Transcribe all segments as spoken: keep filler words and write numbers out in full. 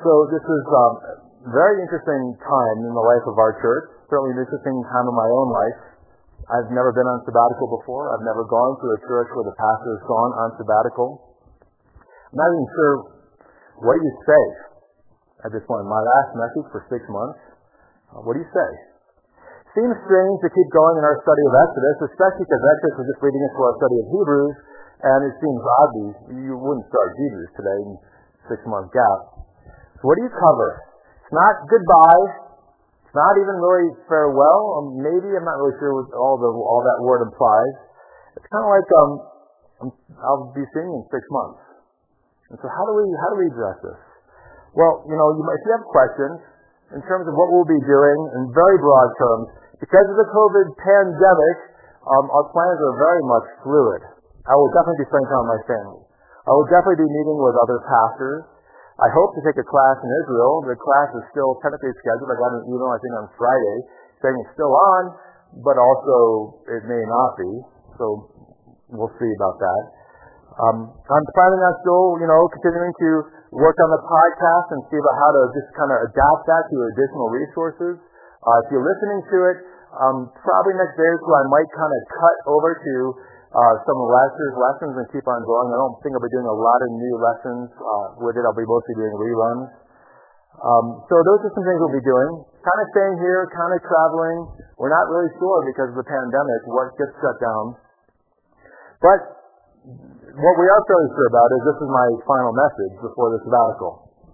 So this is um, a very interesting time in the life of our church, certainly an interesting time in my own life. I've never been on sabbatical before. I've never gone to a church where the pastor has gone on sabbatical. I'm not even sure what do you say at this point. My last message for six months, uh, what do you say? Seems strange to keep going in our study of Exodus, especially because Exodus was just leading us to our study of Hebrews, and it seems odd you wouldn't start Hebrews today in six-month gap. So what do you cover? It's not goodbye. It's not even really farewell. Or maybe I'm not really sure what all the all that word implies. It's kind of like um, I'm, I'll be seeing you in six months. And so how do we how do we address this? Well, you know, you might, if you have questions in terms of what we'll be doing in very broad terms, because of the COVID pandemic, um, our plans are very much fluid. I will definitely be spending time with my family. I will definitely be meeting with other pastors. I hope to take a class in Israel. The class is still technically scheduled. I got an email, I think, on Friday saying it's still on, but also it may not be. So we'll see about that. Um, I'm planning on still, you know, continuing to work on the podcast and see about how to just kind of adapt that to additional resources. Uh, if you're listening to it, um, probably next day or two I might kind of cut over to uh, some of last year's lessons and keep on going. I don't think I'll be doing a lot of new lessons uh, with it. I'll be mostly doing reruns. Um, so those are some things we'll be doing. Kind of staying here, kind of traveling. We're not really sure because of the pandemic what gets shut down. But what we are fairly sure about is this is my final message before the sabbatical.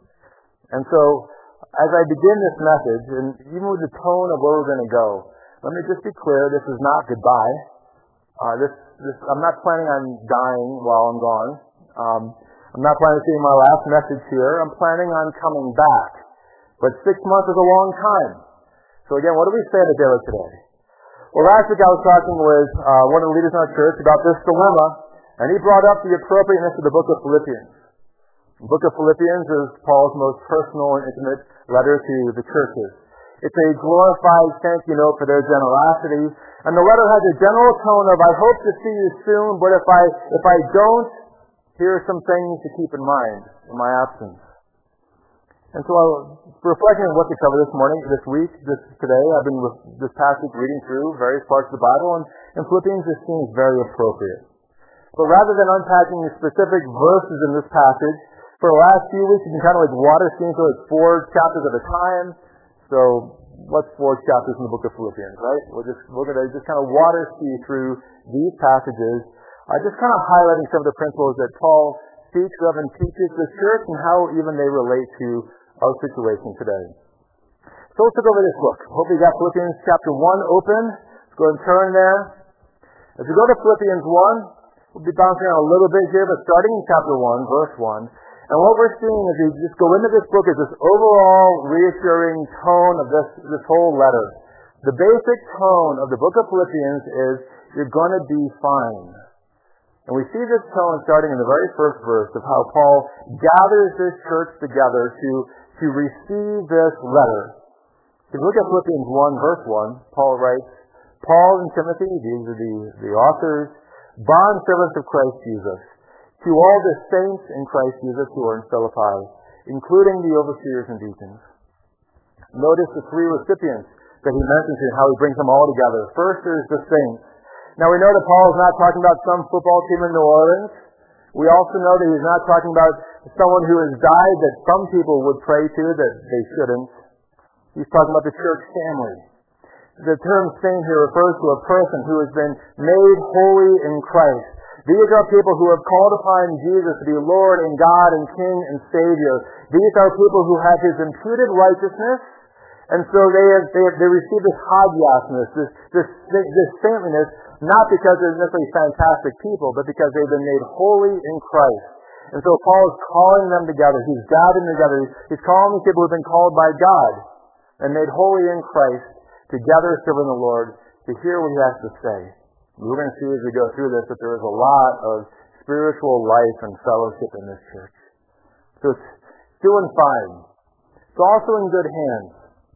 And so as I begin this message, and even with the tone of where we're going to go, let me just be clear, this is not goodbye. Uh, this, this, I'm not planning on dying while I'm gone. Um, I'm not planning on seeing my last message here. I'm planning on coming back. But six months is a long time. So again, what do we say to David today? Well, last week I was talking with uh, one of the leaders in our church about this dilemma, and he brought up the appropriateness of the book of Philippians. The book of Philippians is Paul's most personal and intimate letter to the churches. It's a glorified thank you note for their generosity, and the letter has a general tone of, I hope to see you soon, but if I if I don't, here are some things to keep in mind in my absence. And so I was reflecting on what to cover this morning, this week, this today. I've been this past week reading through various parts of the Bible, and, and Philippians just seems very appropriate. But rather than unpacking specific verses in this passage, for the last few weeks, you've been kind of like water skiing through like four chapters at a time. So what's four chapters in the book of Philippians, right? We're just we're going to just kind of water ski through these passages, uh, just kind of highlighting some of the principles that Paul speaks of and teaches the church and how even they relate to our situation today. So let's look over this book. Hopefully you got Philippians chapter one open. Let's go and turn there. As we go to Philippians one, we'll be bouncing around a little bit here, but starting in chapter one, verse one. And what we're seeing as we just go into this book is this overall reassuring tone of this, this whole letter. The basic tone of the book of Philippians is, you're going to be fine. And we see this tone starting in the very first verse of how Paul gathers this church together to, to receive this letter. If you look at Philippians one, verse one, Paul writes, Paul and Timothy, these are the, the authors, bond servants of Christ Jesus, to all the saints in Christ Jesus who are in Philippi, including the overseers and deacons. Notice the three recipients that he mentions here, how he brings them all together. First is the saints. Now we know that Paul is not talking about some football team in New Orleans. We also know that he's not talking about someone who has died that some people would pray to that they shouldn't. He's talking about the church family. The term saint here refers to a person who has been made holy in Christ. These are people who have called upon Jesus to be Lord and God and King and Savior. These are people who have His imputed righteousness, and so they have, they, have, they receive this hagiasness, this, this, this saintliness, not because they're necessarily fantastic people, but because they've been made holy in Christ. And so Paul is calling them together. He's gathering them together. He's calling these people who have been called by God and made holy in Christ together serving the Lord to hear what He has to say. We're going to see as we go through this that there is a lot of spiritual life and fellowship in this church. So it's doing fine. It's also in good hands.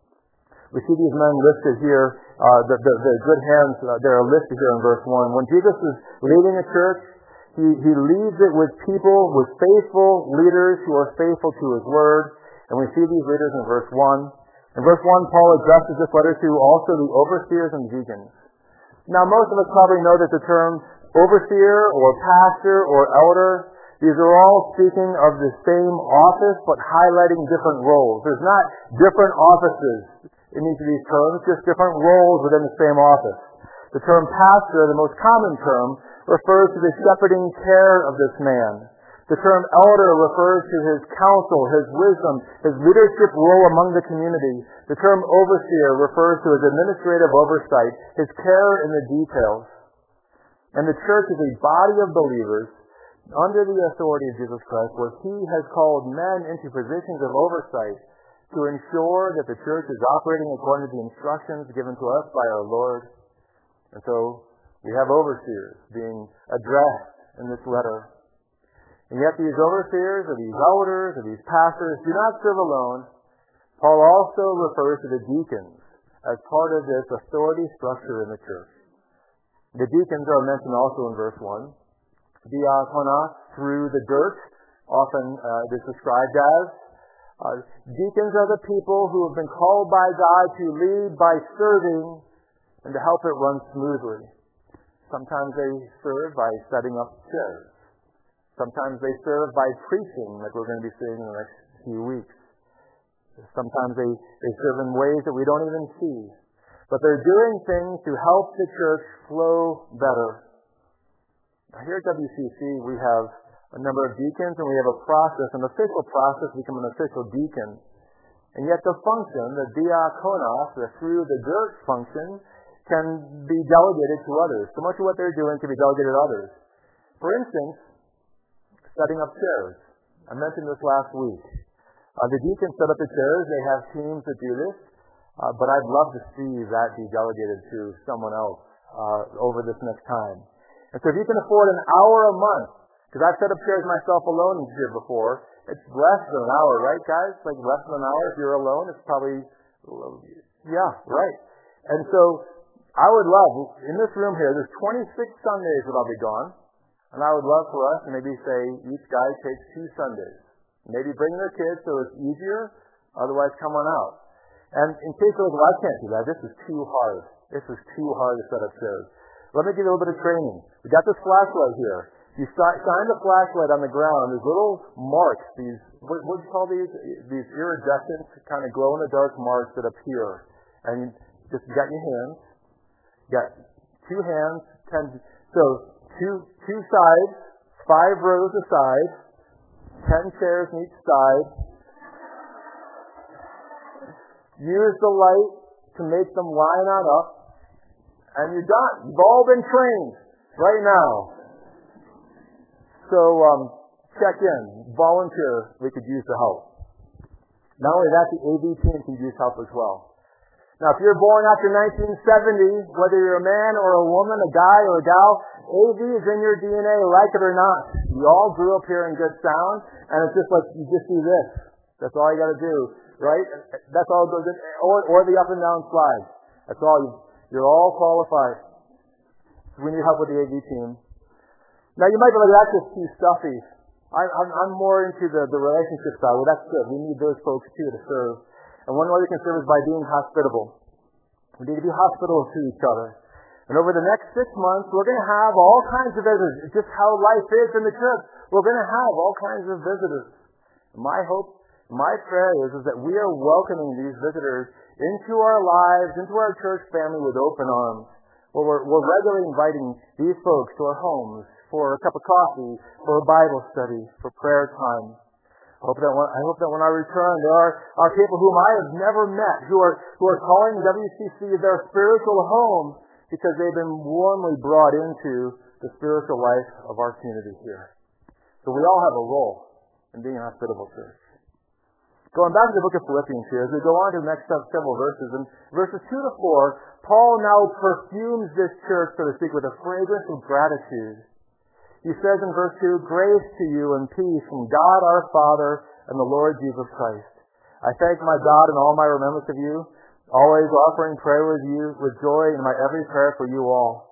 We see these men listed here, uh, the, the, the good hands, uh, they're listed here in verse one. When Jesus is leading a church, he, he leads it with people, with faithful leaders who are faithful to His word. And we see these leaders in verse one. In verse one, Paul addresses this letter to also the overseers and deacons. Now, most of us probably know that the term overseer or pastor or elder, these are all speaking of the same office but highlighting different roles. There's not different offices in each of these terms, just different roles within the same office. The term pastor, the most common term, refers to the shepherding care of this man. The term elder refers to his counsel, his wisdom, his leadership role among the community. The term overseer refers to his administrative oversight, his care in the details. And the church is a body of believers under the authority of Jesus Christ, where he has called men into positions of oversight to ensure that the church is operating according to the instructions given to us by our Lord. And so we have overseers being addressed in this letter. And yet these overseers or these elders or these pastors do not serve alone. Paul also refers to the deacons as part of this authority structure in the church. The deacons are mentioned also in verse one. Diakonos, through the dirt, often uh, it is described as. Uh, deacons are the people who have been called by God to lead by serving and to help it run smoothly. Sometimes they serve by setting up chairs. Sometimes they serve by preaching, like we're going to be seeing in the next few weeks. Sometimes they, they serve in ways that we don't even see. But they're doing things to help the church flow better. Now here at W C C, we have a number of deacons, and we have a process, an official process to become an official deacon. And yet the function, the diakonos, the through the dirt function, can be delegated to others. So much of what they're doing can be delegated to others. For instance, setting up chairs. I mentioned this last week. Uh, the deacons set up the chairs. They have teams that do this. Uh, but I'd love to see that be delegated to someone else uh, over this next time. And so if you can afford an hour a month, because I've set up chairs myself alone here before, it's less than an hour, right, guys? Like less than an hour if you're alone. It's probably, yeah, right. And so I would love, in this room here, there's twenty-six Sundays that I'll be gone. And I would love for us to maybe say each guy takes two Sundays. Maybe bring their kids so it's easier. Otherwise, come on out. And in case you're like, well, I can't do that. This is too hard. This is too hard to set up chairs. Let me give you a little bit of training. We got this flashlight here. You shine the flashlight on the ground. There's little marks. These, what, what do you call these? These iridescent, kind of glow-in-the-dark marks that appear. And you just you got your hands. You got two hands. Ten. So two two sides, five rows aside, ten chairs on each side. Use the light to make them line on up, and you're done. You've all been trained right now. So um, check in, volunteer. We could use the help. Not only that, the A V team can use help as well. Now, if you're born after nineteen seventy, whether you're a man or a woman, a guy or a gal, A V is in your D N A, like it or not. You all grew up here in good sound, and it's just like you just do this. That's all you got to do, right? That's all goes in, or or the up and down slide. That's all. You, you're all qualified. So we need help with the A V team. Now you might be like, that's just too stuffy. I, I'm, I'm more into the, the relationship side. Well, that's good. We need those folks too to serve. And one way we can serve is by being hospitable. We need to be hospitable to each other. And over the next six months, we're going to have all kinds of visitors. It's just how life is in the church. We're going to have all kinds of visitors. My hope, my prayer is, is that we are welcoming these visitors into our lives, into our church family with open arms. Where we're, we're regularly inviting these folks to our homes for a cup of coffee, for a Bible study, for prayer time. I hope that when, I hope that when I return, there are, are people whom I have never met who are who are calling W C C their spiritual home because they've been warmly brought into the spiritual life of our community here. So we all have a role in being a hospitable church. Going back to the book of Philippians here, as we go on to the next several verses, in verses two to four, Paul now perfumes this church, so to speak, with a fragrance of gratitude. He says in verse two, grace to you and peace from God our Father and the Lord Jesus Christ. I thank my God in all my remembrance of you, always offering prayer with you, with joy in my every prayer for you all.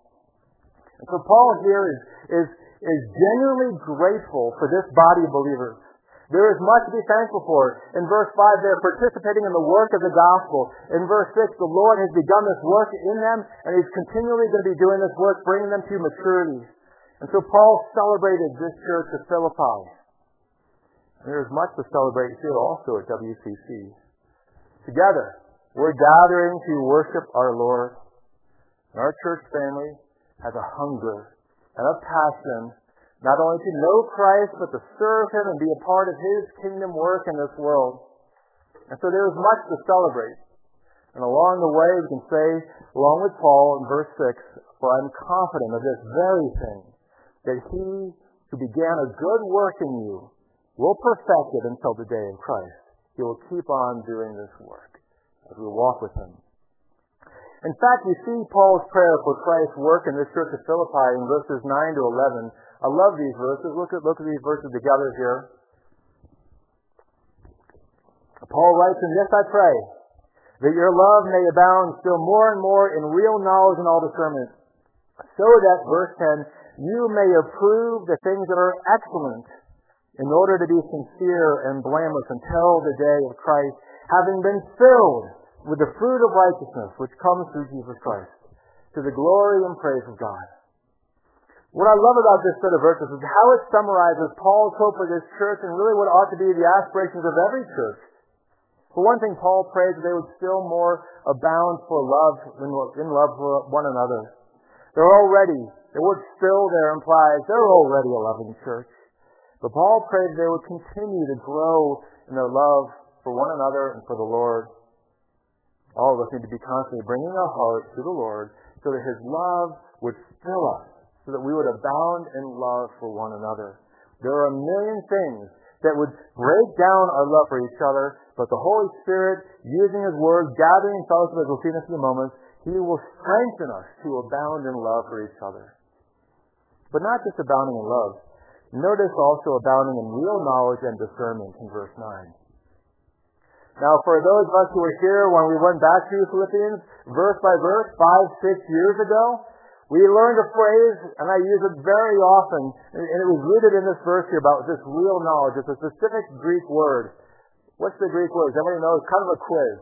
And so Paul here is, is, is genuinely grateful for this body of believers. There is much to be thankful for. In verse five, they're participating in the work of the gospel. In verse six, the Lord has begun this work in them, and He's continually going to be doing this work, bringing them to maturity. And so Paul celebrated this church at Philippi. And there is much to celebrate here also at W C C. Together, we're gathering to worship our Lord. And our church family has a hunger and a passion not only to know Christ, but to serve Him and be a part of His kingdom work in this world. And so there is much to celebrate. And along the way, we can say, along with Paul in verse six, for I'm confident of this very thing, that He who began a good work in you will perfect it until the day of Christ. He will keep on doing this work as we walk with Him. In fact, we see Paul's prayer for Christ's work in this church of Philippi in verses nine to eleven. I love these verses. Look at, look at these verses together here. Paul writes, "In this I pray, that your love may abound still more and more in real knowledge and all discernment, so that," verse ten, "you may approve the things that are excellent, in order to be sincere and blameless until the day of Christ, having been filled with the fruit of righteousness which comes through Jesus Christ, to the glory and praise of God." What I love about this set of verses is how it summarizes Paul's hope for this church and really what ought to be the aspirations of every church. For one thing, Paul prays that they would still more abound for love, in love for one another. They're already, the word "still" there implies they're already a loving church. But Paul prays they would continue to grow in their love for one another and for the Lord. All of us need to be constantly bringing our hearts to the Lord so that His love would fill us, so that we would abound in love for one another. There are a million things that would break down our love for each other, but the Holy Spirit, using His Word, gathering in fellowship, as we'll see in a few moments, He will strengthen us to abound in love for each other. But not just abounding in love. Notice also abounding in real knowledge and discernment in verse nine. Now, for those of us who were here when we went back to Philippians, verse by verse, five, six years ago, we learned a phrase, and I use it very often, and it was rooted in this verse here about this real knowledge. It's a specific Greek word. What's the Greek word? Does everybody know? It's kind of a quiz.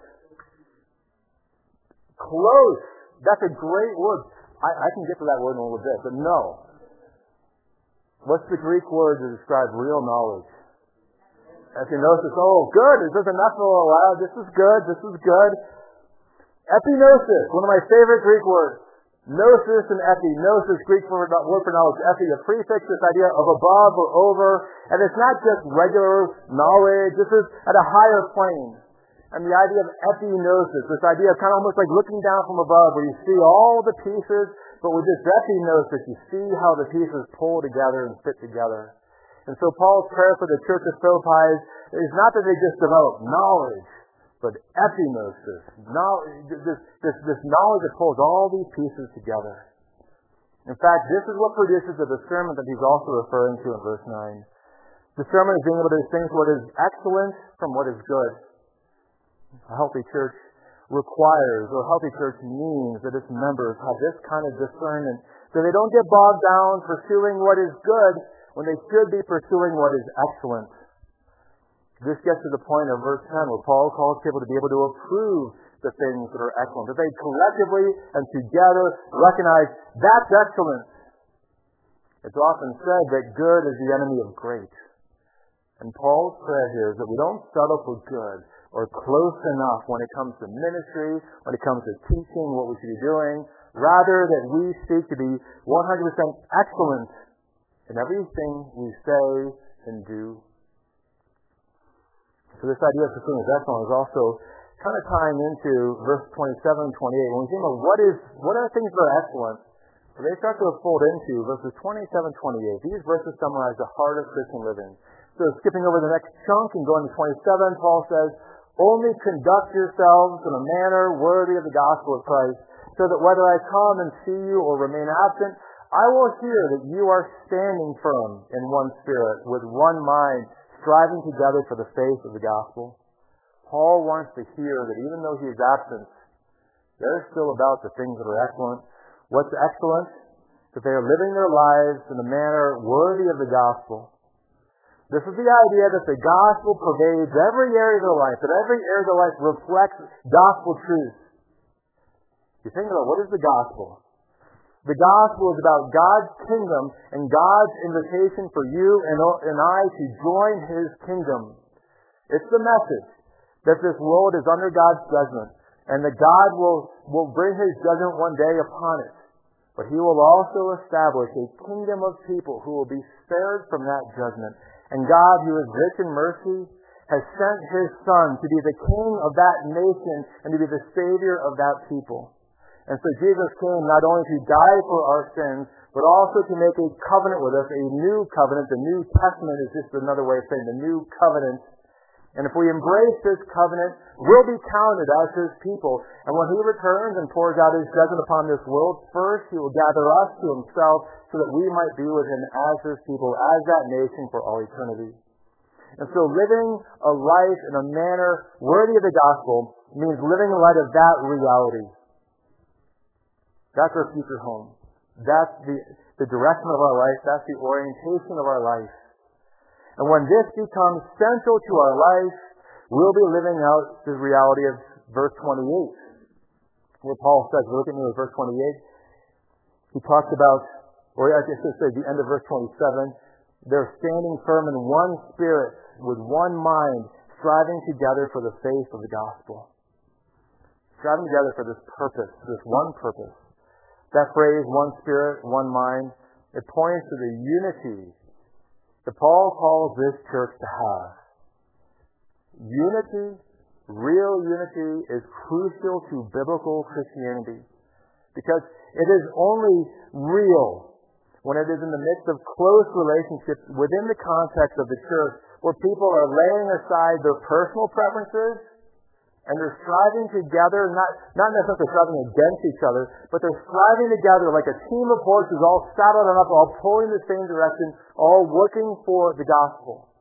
Close. That's a great word. I, I can get to that word in a little bit, but no. What's the Greek word to describe real knowledge? Epignosis. Oh, good. There's enough for a while. This is good. This is good. Epignosis. One of my favorite Greek words. Gnosis and epi. Gnosis, Greek word for knowledge. Epi, a prefix, this idea of above or over. And it's not just regular knowledge. This is at a higher plane. And the idea of epignosis, this idea of kind of almost like looking down from above, where you see all the pieces, but with this epignosis, you see how the pieces pull together and fit together. And so Paul's prayer for the church of Philippi is not that they just develop knowledge, but epignosis, knowledge, this, this, this knowledge that pulls all these pieces together. In fact, this is what produces the discernment that he's also referring to in verse nine. Discernment is being able to distinguish what is excellent from what is good. A healthy church requires, or a healthy church means, that its members have this kind of discernment, so they don't get bogged down pursuing what is good when they should be pursuing what is excellent. This gets to the point of verse ten, where Paul calls people to be able to approve the things that are excellent, that they collectively and together recognize that's excellence. It's often said that good is the enemy of great. And Paul's prayer here is that we don't settle for good or close enough when it comes to ministry, when it comes to teaching what we should be doing. Rather, that we seek to be one hundred percent excellent in everything we say and do. So this idea of pursuing excellence is also kind of tying into verse twenty-seven and twenty-eight. When we think about what is, what are things that are excellent, well, they start to fold into verses twenty-seven and twenty-eight. These verses summarize the heart of Christian living. So skipping over the next chunk and going to twenty-seven, Paul says, "Only conduct yourselves in a manner worthy of the gospel of Christ, so that whether I come and see you or remain absent, I will hear that you are standing firm in one spirit, with one mind, striving together for the faith of the gospel." Paul wants to hear that even though he is absent, they're still about the things that are excellent. What's excellent? That they are living their lives in a manner worthy of the gospel. This is the idea that the gospel pervades every area of their life, that every area of their life reflects gospel truth. You think about what is the gospel? The gospel is about God's kingdom and God's invitation for you and, and I to join His kingdom. It's the message that this world is under God's judgment and that God will, will bring His judgment one day upon it. But He will also establish a kingdom of people who will be spared from that judgment. And God, who is rich in mercy, has sent His Son to be the King of that nation and to be the Savior of that people. And so Jesus came not only to die for our sins, but also to make a covenant with us, a new covenant. The New Testament is just another way of saying the new covenant. And if we embrace this covenant, we'll be counted as His people. And when He returns and pours out His judgment upon this world, first He will gather us to Himself so that we might be with Him as His people, as that nation for all eternity. And so living a life in a manner worthy of the gospel means living in light of that reality. That's our future home. That's the, the direction of our life. That's the orientation of our life. And when this becomes central to our life, we'll be living out the reality of verse twenty-eight. Where Paul says, look at me with verse twenty-eight. He talks about, or I guess I say the end of verse twenty-seven, they're standing firm in one spirit, with one mind, striving together for the faith of the gospel. Striving together for this purpose, this one purpose. That phrase, one spirit, one mind, it points to the unity that Paul calls this church to have. Unity, real unity, is crucial to biblical Christianity because it is only real when it is in the midst of close relationships within the context of the church where people are laying aside their personal preferences and they're striving together, not, not necessarily striving against each other, but they're striving together like a team of horses all saddled up, all pulling the same direction, all working for the gospel.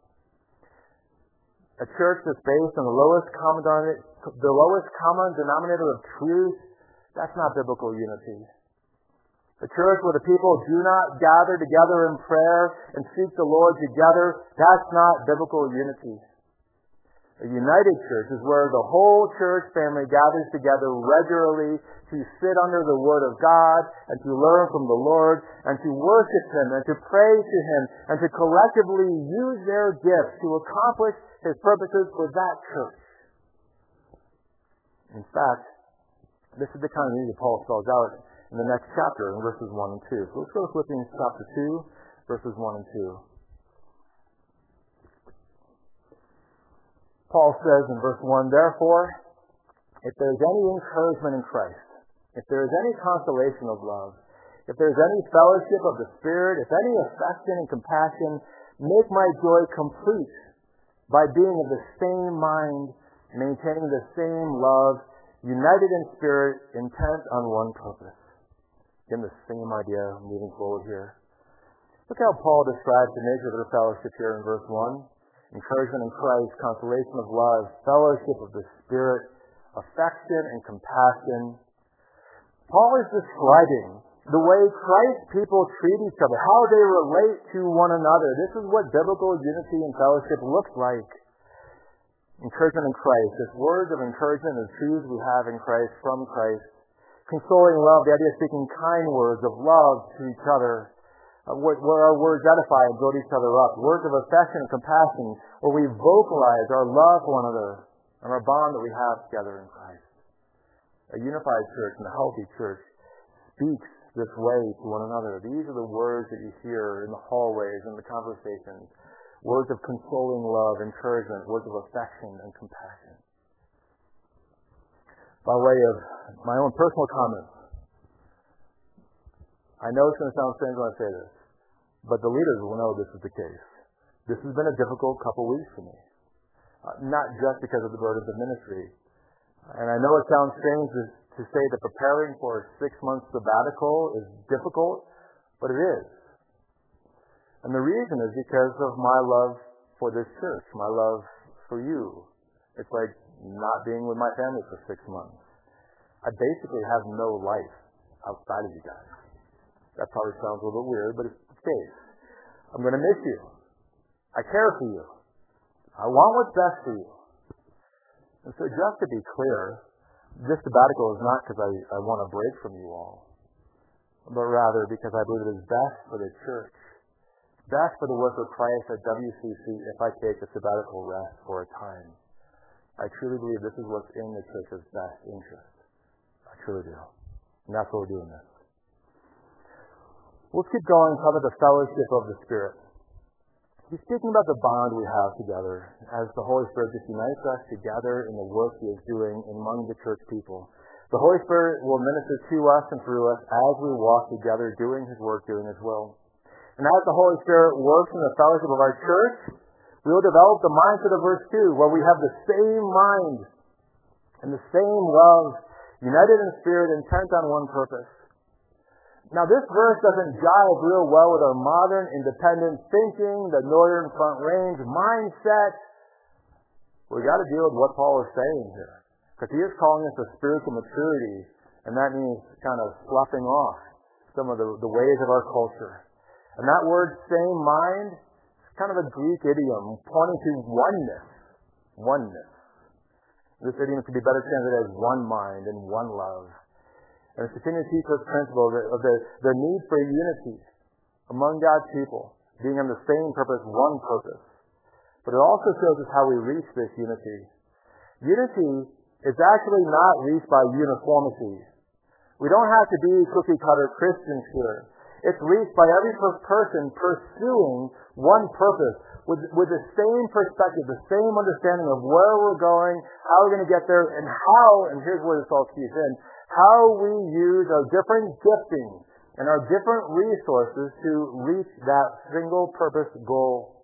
A church that's based on the lowest common denominator, the lowest common denominator of truth, that's not biblical unity. A church where the people do not gather together in prayer and seek the Lord together, that's not biblical unity. A united church is where the whole church family gathers together regularly to sit under the Word of God and to learn from the Lord and to worship Him and to pray to Him and to collectively use their gifts to accomplish His purposes for that church. In fact, this is the kind of unity Paul spells out in the next chapter in verses one and two. So let's go to Philippians chapter two, verses one and two. Paul says in verse one, therefore, if there is any encouragement in Christ, if there is any consolation of love, if there is any fellowship of the Spirit, if any affection and compassion, make my joy complete by being of the same mind, maintaining the same love, united in spirit, intent on one purpose. Again, the same idea moving forward here. Look how Paul describes the nature of their fellowship here in verse one. Encouragement in Christ, consolation of love, fellowship of the Spirit, affection and compassion. Paul is describing the way Christ's people treat each other, how they relate to one another. This is what biblical unity and fellowship looks like. Encouragement in Christ, this words of encouragement and truths we have in Christ, from Christ. Consoling love, the idea of speaking kind words of love to each other. Uh, where, where our words edify and build each other up. Words of affection and compassion, where we vocalize our love for one another and our bond that we have together in Christ. A unified church and a healthy church speaks this way to one another. These are the words that you hear in the hallways and the conversations. Words of consoling love, encouragement, words of affection and compassion. By way of my own personal comments, I know it's going to sound strange when I say this, but the leaders will know this is the case. This has been a difficult couple weeks for me. Uh, not just because of the burdens of ministry. And I know it sounds strange to, to say that preparing for a six-month sabbatical is difficult, but it is. And the reason is because of my love for this church, my love for you. It's like not being with my family for six months. I basically have no life outside of you guys. That probably sounds a little bit weird, but it's the case. I'm going to miss you. I care for you. I want what's best for you. And so just to be clear, this sabbatical is not because I, I want a break from you all, but rather because I believe it is best for the church, best for the work of Christ at W C C if I take a sabbatical rest for a time. I truly believe this is what's in the church's best interest. I truly do. And that's what we're doing this. Let's keep going and talk about the fellowship of the Spirit. He's speaking about the bond we have together as the Holy Spirit just unites us together in the work He is doing among the church people. The Holy Spirit will minister to us and through us as we walk together doing His work, doing His will. And as the Holy Spirit works in the fellowship of our church, we will develop the mindset of verse two, where we have the same mind and the same love, united in spirit, intent on one purpose. Now, this verse doesn't jive real well with our modern independent thinking, the Northern Front Range mindset. We've got to deal with what Paul is saying here, because he is calling us to spiritual maturity, and that means kind of sloughing off some of the, the ways of our culture. And that word, same mind, is kind of a Greek idiom pointing to oneness. Oneness. This idiom could be better translated as one mind and one love. And it's continuing to teach us principle of, the, of the, the need for unity among God's people, being on the same purpose, one purpose. But it also shows us how we reach this unity. Unity is actually not reached by uniformity. We don't have to be cookie-cutter Christians here. It's reached by every person pursuing one purpose with, with the same perspective, the same understanding of where we're going, how we're going to get there, and how, and here's where this all keys in, how we use our different giftings and our different resources to reach that single purpose goal.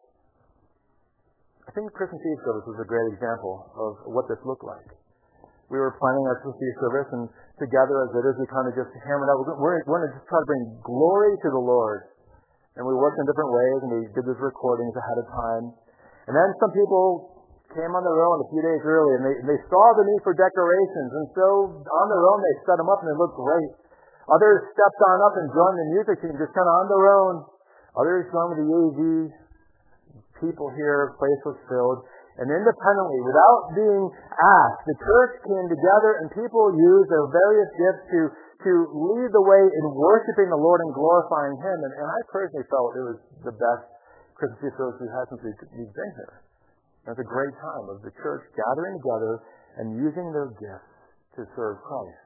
I think Christmas Eve service was a great example of what this looked like. We were planning our Christmas Eve service, and together as it is, we kind of just hammered out. We're, we're going to just try to bring glory to the Lord. And we worked in different ways, and we did these recordings ahead of time. And then some people came on their own a few days early, and they, and they saw the need for decorations, and so on their own they set them up, and they looked great. Others stepped on up and joined the music team just kind of on their own. Others joined with the A V. People here, the place was filled. And independently, without being asked, the church came together, and people used their various gifts to, to lead the way in worshiping the Lord and glorifying Him. And, and I personally felt it was the best Christmas Eve service we've had since we've been here. It was a great time of the church gathering together and using their gifts to serve Christ.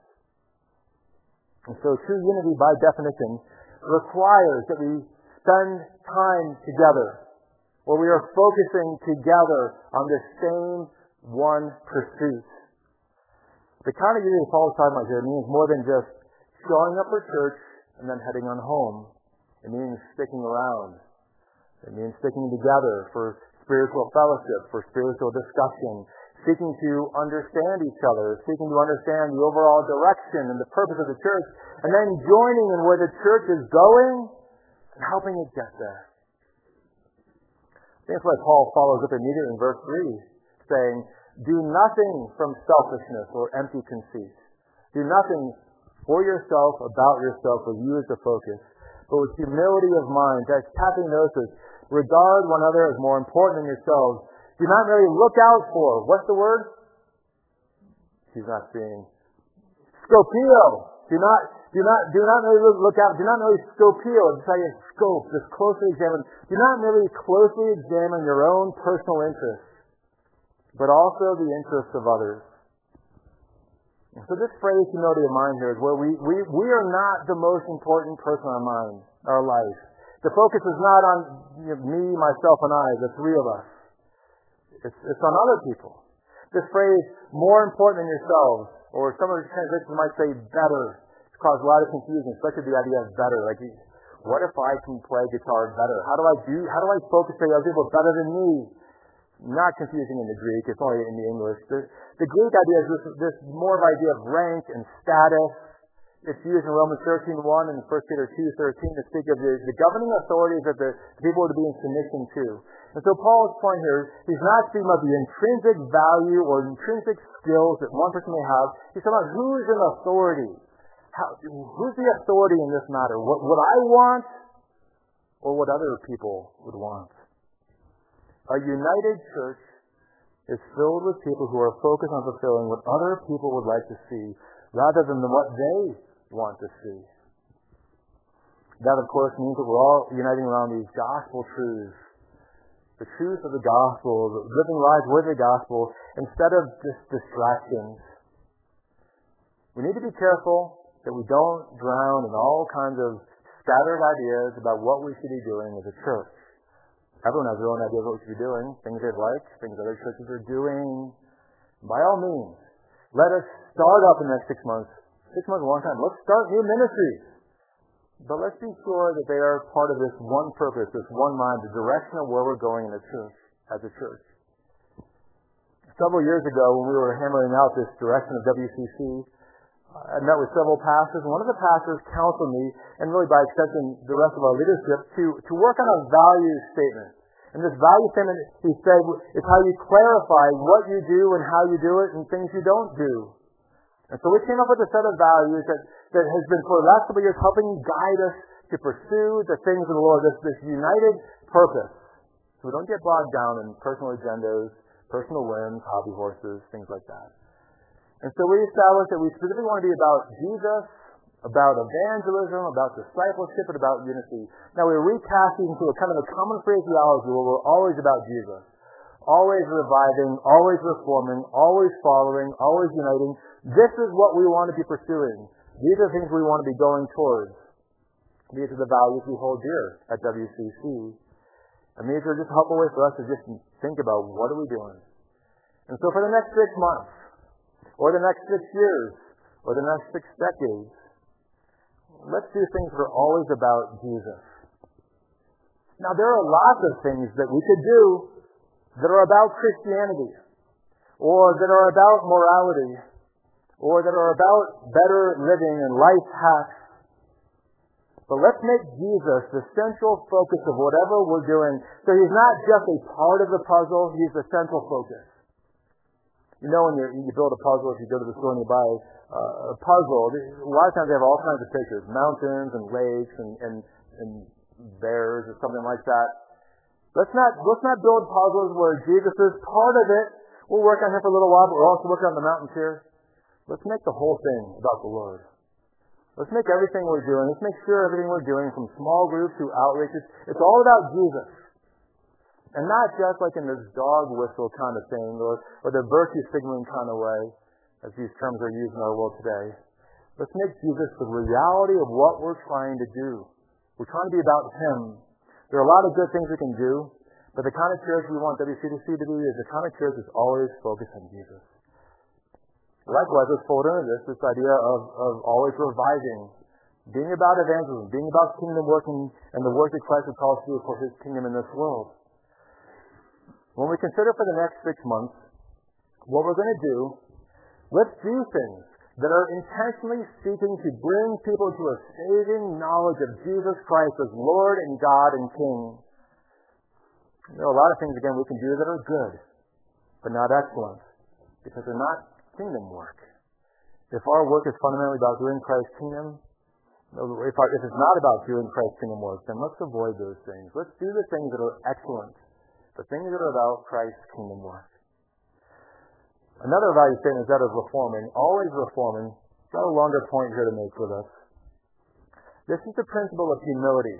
And so true unity, by definition, requires that we spend time together, where we are focusing together on the same one pursuit. The kind of unity Paul is talking about here means more than just showing up for church and then heading on home. It means sticking around. It means sticking together for spiritual fellowship, for spiritual discussion, seeking to understand each other, seeking to understand the overall direction and the purpose of the church, and then joining in where the church is going and helping it get there. I think that's why Paul follows up immediately in verse three, saying, do nothing from selfishness or empty conceit. Do nothing for yourself, about yourself, with you as the focus, but with humility of mind, as Kathy knows this, regard one another as more important than yourselves. Do not merely look out for, what's the word? She's not seeing. Scopio. Do not, do not, do not merely look out, do not merely scopio, it's how you scope, just closely examine. Do not merely closely examine your own personal interests, but also the interests of others. And so this phrase, humility of mind here, is where we, we, we are not the most important person in our mind, our life. The focus is not on you know, me, myself, and I, the three of us. It's, it's on other people. This phrase, more important than yourselves, or some of the translations might say better, it's caused a lot of confusion, especially the idea of better. Like, what if I can play guitar better? How do I do? How do I focus on other people better than me? Not confusing in the Greek, it's only in the English. The, the Greek idea is this, this more of idea of rank and status. It's used in Romans thirteen one and First Peter two thirteen to speak of the, the governing authorities that the, the people are to be in submission to. And so Paul's point here, he's not speaking about the intrinsic value or intrinsic skills that one person may have. He's talking about who's in authority. How, who's the authority in this matter? What, what I want or what other people would want? A united church is filled with people who are focused on fulfilling what other people would like to see rather than what they want to see. That, of course, means that we're all uniting around these gospel truths, the truth of the gospel, living lives with the gospel, instead of just distractions. We need to be careful that we don't drown in all kinds of scattered ideas about what we should be doing as a church. Everyone has their own idea of what we should be doing, things they'd like, things other churches are doing. By all means, let us start up in the next six months. Six months is a long time. Let's start new ministries. But let's be sure that they are part of this one purpose, this one mind, the direction of where we're going in the church, as a church. Several years ago, when we were hammering out this direction of W C C, I met with several pastors, and one of the pastors counseled me, and really by extension the rest of our leadership, to, to work on a value statement. And this value statement, he said, is how you clarify what you do and how you do it and things you don't do. And so we came up with a set of values that, that has been for the last couple of years helping guide us to pursue the things of the Lord, this, this united purpose. So we don't get bogged down in personal agendas, personal whims, hobby horses, things like that. And so we established that we specifically want to be about Jesus, about evangelism, about discipleship, and about unity. Now we're recasting into a kind of a common phraseology where we're always about Jesus. Always reviving, always reforming, always following, always uniting. This is what we want to be pursuing. These are things we want to be going towards. These are the values we hold dear at W C C. And these are just a helpful way for us to just think about what are we doing. And so for the next six months, or the next six years, or the next six decades, let's do things that are always about Jesus. Now there are lots of things that we could do that are about Christianity, or that are about morality, or that are about better living and life hacks. But let's make Jesus the central focus of whatever we're doing. So he's not just a part of the puzzle, he's the central focus. You know when you, you build a puzzle, if you go to the store and you buy uh, a puzzle, a lot of times they have all kinds of pictures, mountains and lakes and, and, and bears or something like that. Let's not let's not build puzzles where Jesus is part of it. We'll work on him for a little while, but we're also working on the mountains here. Let's make the whole thing about the Lord. Let's make everything we're doing, let's make sure everything we're doing from small groups to outreaches, it's all about Jesus. And not just like in this dog whistle kind of thing or, or the virtue signaling kind of way, as these terms are used in our world today. Let's make Jesus the reality of what we're trying to do. We're trying to be about him. There are a lot of good things we can do, but the kind of church we want W C C to be is the kind of church that's always focused on Jesus. Likewise, let's fold into this, this idea of, of always reviving, being about evangelism, being about kingdom working and the work that Christ has called us to do for his kingdom in this world. When we consider for the next six months what we're going to do, let's do things that are intentionally seeking to bring people to a saving knowledge of Jesus Christ as Lord and God and King. There are a lot of things, again, we can do that are good, but not excellent, because they're not kingdom work. If our work is fundamentally about doing Christ's kingdom, if, our, if it's not about doing Christ's kingdom work, then let's avoid those things. Let's do the things that are excellent, the things that are about Christ's kingdom work. Another value statement is that of reforming, always reforming. Got a longer point here to make with us. This is the principle of humility.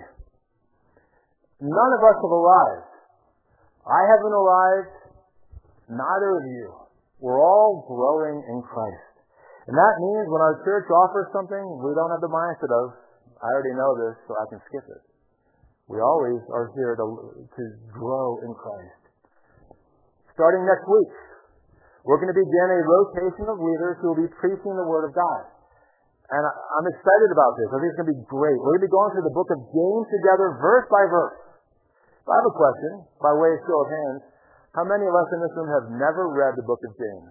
None of us have arrived. I haven't arrived, neither of you. We're all growing in Christ. And that means when our church offers something, we don't have the mindset of, I already know this, so I can skip it. We always are here to, to grow in Christ. Starting next week, we're going to begin a rotation of leaders who will be preaching the Word of God. And I'm excited about this. I think it's going to be great. We're going to be going through the book of James together, verse by verse. I have a question, by way of show of hands. How many of us in this room have never read the book of James?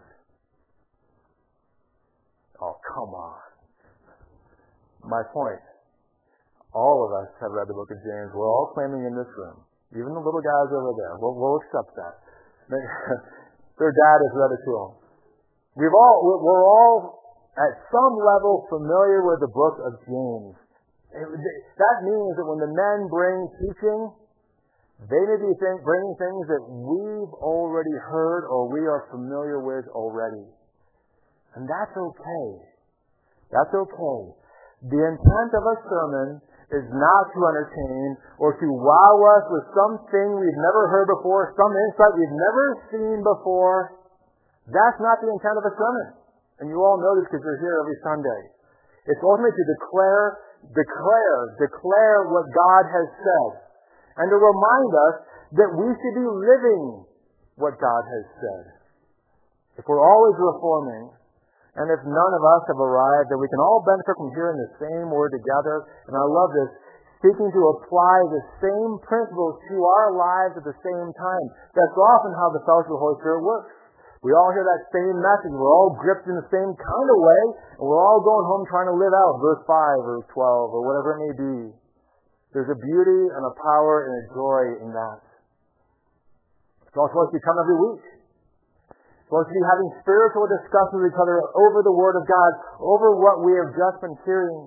Oh, come on. My point. All of us have read the book of James. We're all claiming in this room. Even the little guys over there. We'll, we'll accept that. Their dad has read it to them. We've all, we're all at some level familiar with the book of James. That means that when the men bring teaching, They may be th- bringing things that we've already heard or we are familiar with already. And that's okay. That's okay. The intent of a sermon is not to entertain or to wow us with something we've never heard before, some insight we've never seen before. That's not the intent of a sermon. And you all know this because you're here every Sunday. It's ultimately to declare, declare, declare what God has said. And to remind us that we should be living what God has said. If we're always reforming, and if none of us have arrived, then we can all benefit from hearing the same word together. And I love this, seeking to apply the same principles to our lives at the same time. That's often how the fellowship of the Holy Spirit works. We all hear that same message. We're all gripped in the same kind of way, and we're all going home trying to live out verse five or twelve or whatever it may be. There's a beauty and a power and a joy in that. It's also supposed to come every week. It's supposed to be having spiritual discussions with each other over the Word of God, over what we have just been hearing.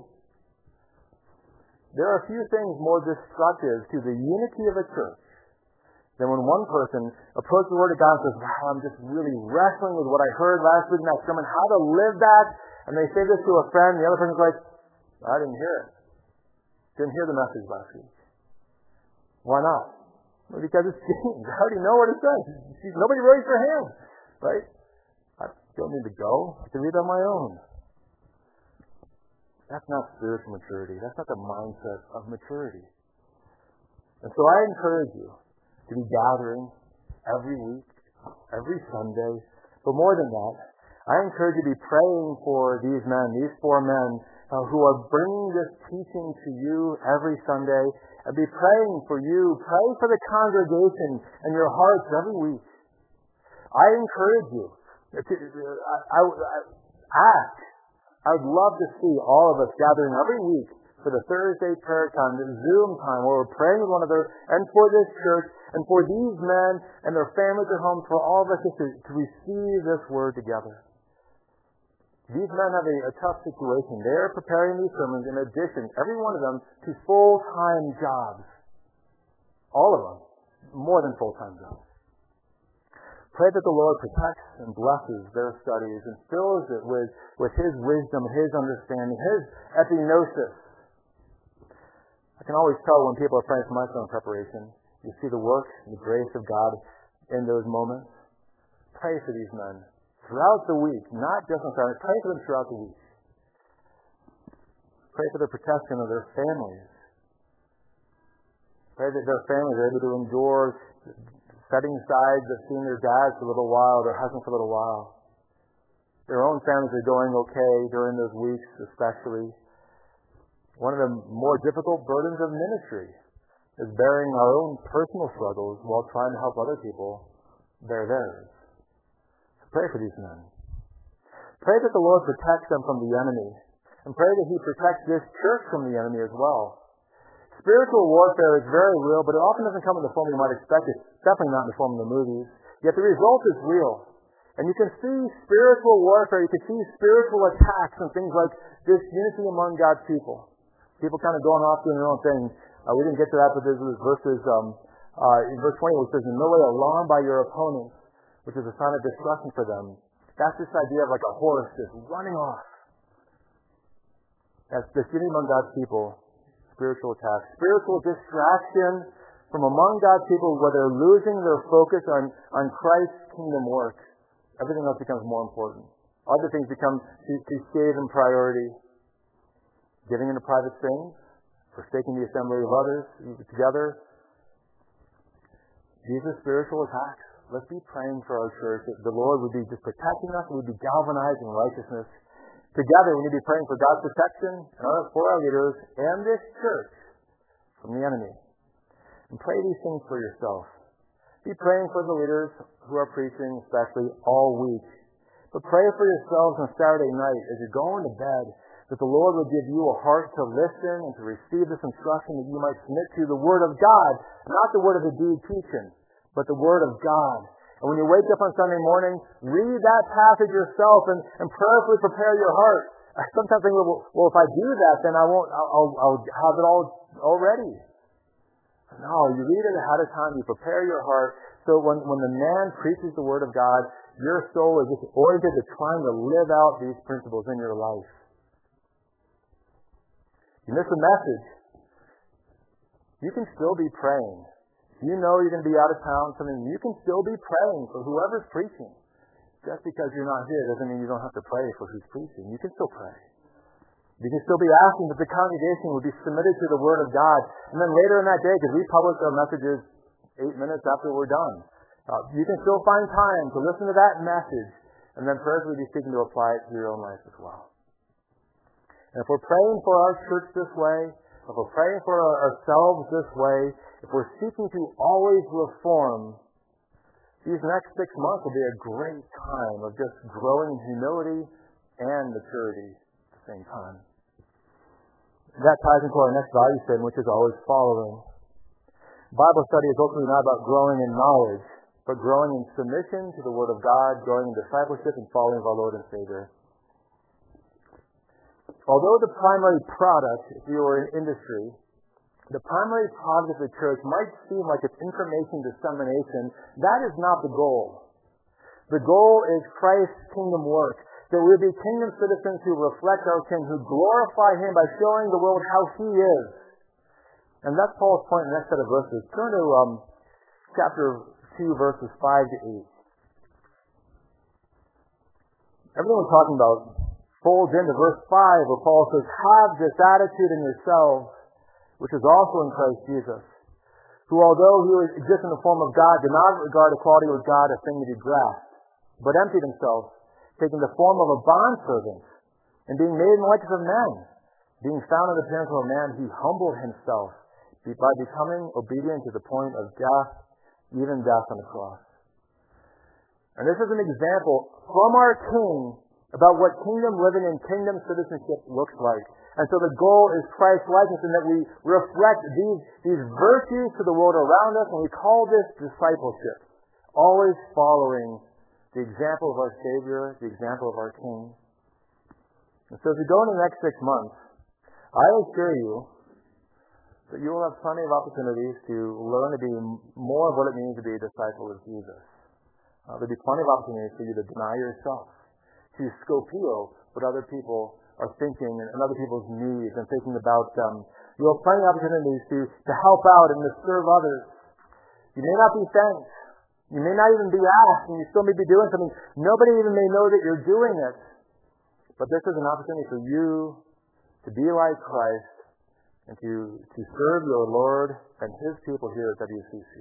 There are few things more destructive to the unity of a church than when one person approaches the Word of God and says, wow, I'm just really wrestling with what I heard last week in that sermon, how to live that. And they say this to a friend, and the other person's like, I didn't hear it. Didn't hear the message last week. Why not? Well, because it's James. I already know what it says. Nobody raised their hand, right? I don't need to go. I can read on my own. That's not spiritual maturity. That's not the mindset of maturity. And so I encourage you to be gathering every week, every Sunday. But more than that, I encourage you to be praying for these men, these four men, uh, who are bringing this teaching to you every Sunday. And be praying for you. Pray for the congregation and your hearts every week. I encourage you. To, I, I, I, ask. I would love to see all of us gathering every week for the Thursday prayer time, the Zoom time, where we're praying with one another, and for this church, and for these men and their families at home, for all of us to, to receive this word together. These men have a, a tough situation. They're preparing these sermons in addition, every one of them, to full-time jobs. All of them. More than full-time jobs. Pray that the Lord protects and blesses their studies and fills it with, with His wisdom, His understanding, His epignosis. I can always tell when people are praying for my own preparation. You see the work and the grace of God in those moments. Pray for these men throughout the week, not just on Saturday. Pray for them throughout the week. Pray for the protection of their families. Pray that their families are able to endure setting aside of seeing their dads for a little while, their husband for a little while. Their own families are going okay during those weeks, especially. One of the more difficult burdens of ministry is bearing our own personal struggles while trying to help other people bear theirs. So pray for these men. Pray that the Lord protects them from the enemy, and pray that He protects this church from the enemy as well. Spiritual warfare is very real, but it often doesn't come in the form you might expect. It's definitely not in the form of the movies. Yet the result is real. And you can see spiritual warfare, you can see spiritual attacks and things like disunity among God's people. People kind of going off doing their own thing. Uh, we didn't get to that, but there's verses, um, uh, in verse twenty, which says, in no way alarmed by your opponents, which is a sign of destruction for them. That's this idea of like a horse just running off. That's disunity among God's people. Spiritual attack, spiritual distraction from among God's people where they're losing their focus on, on Christ's kingdom work. Everything else becomes more important. Other things become to, to save in priority. Getting into private things, forsaking the assembly of others together. These are spiritual attacks. Let's be praying for our church that the Lord would be just protecting us, and we'd be galvanized in righteousness. Together, we need to be praying for God's protection and for our leaders and this church from the enemy. And pray these things for yourself. Be praying for the leaders who are preaching, especially all week. But pray for yourselves on Saturday night as you're going to bed, that the Lord would give you a heart to listen and to receive this instruction, that you might submit to the Word of God, not the word of the dude teaching, but the Word of God. And when you wake up on Sunday morning, read that passage yourself and, and prayerfully prepare your heart. I sometimes think, well, well, if I do that, then I won't, I'll, I'll have it all already. No, you read it ahead of time, you prepare your heart, so when, when the man preaches the Word of God, your soul is just oriented to trying to live out these principles in your life. You miss a message, you can still be praying. If you know you're going to be out of town, something, you can still be praying for whoever's preaching. Just because you're not here doesn't mean you don't have to pray for who's preaching. You can still pray. You can still be asking that the congregation would be submitted to the Word of God. And then later in that day, because we publish our messages eight minutes after we're done, uh, you can still find time to listen to that message and then prayerfully be seeking to apply it to your own life as well. And if we're praying for our church this way, if we're praying for our, ourselves this way, if we're seeking to always reform, these next six months will be a great time of just growing in humility and maturity at the same time. That ties into our next value statement, which is always following. Bible study is ultimately not about growing in knowledge, but growing in submission to the Word of God, growing in discipleship and following of our Lord and Savior. Although the primary product, if you were in industry, the primary product of the church might seem like it's information dissemination, that is not the goal. The goal is Christ's kingdom work, that we be kingdom citizens who reflect our King, who glorify Him by showing the world how He is. And that's Paul's point in the next set of verses. Turn to um, chapter two, verses five to eight. Everything we're talking about folds into verse five, where Paul says, "Have this attitude in yourselves, which is also in Christ Jesus, who although he was exist in the form of God, did not regard equality with God a thing to be grasped, but emptied himself, taking the form of a bondservant, and being made in the likeness of men, being found in the appearance of a man, he humbled himself by becoming obedient to the point of death, even death on the cross." And this is an example from our King about what kingdom living and kingdom citizenship looks like. And so the goal is Christ-likeness, and that we reflect these, these virtues to the world around us, and we call this discipleship, always following the example of our Savior, the example of our King. And so as we go in the next six months, I assure you that you will have plenty of opportunities to learn to be more of what it means to be a disciple of Jesus. Uh, there'll be plenty of opportunities for you to deny yourself, to scopio what other people are thinking and other people's needs and thinking about them. You'll have plenty of opportunities to, to help out and to serve others. You may not be thanked. You may not even be asked, and you still may be doing something. Nobody even may know that you're doing it. But this is an opportunity for you to be like Christ and to, to serve your Lord and His people here at W C C.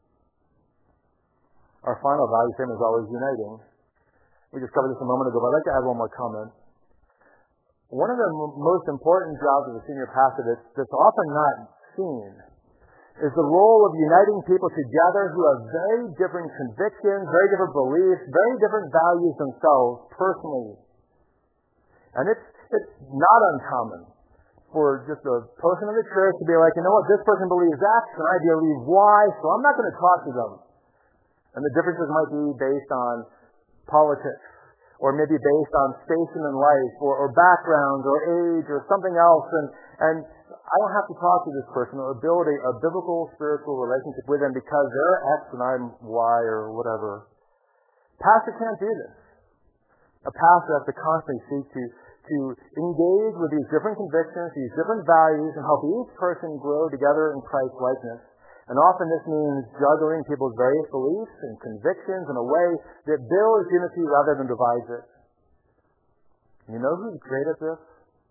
Our final value statement is always uniting. We just covered this a moment ago, but I'd like to add one more comment. One of the m- most important jobs of a senior pastor that's, that's often not seen is the role of uniting people together who have very different convictions, very different beliefs, very different values themselves personally. And it's, it's not uncommon for just a person in the church to be like, you know what, this person believes X and I believe Y, so I'm not going to talk to them. And the differences might be based on politics, or maybe based on station in life, or, or background, or age, or something else. And, and I don't have to talk to this person or build a, a biblical, spiritual relationship with them because they're X and I'm Y or whatever. Pastor can't do this. A pastor has to constantly seek to, to engage with these different convictions, these different values, and help each person grow together in Christ's likeness. And often this means juggling people's various beliefs and convictions in a way that builds unity rather than divides it. You know who's great at this?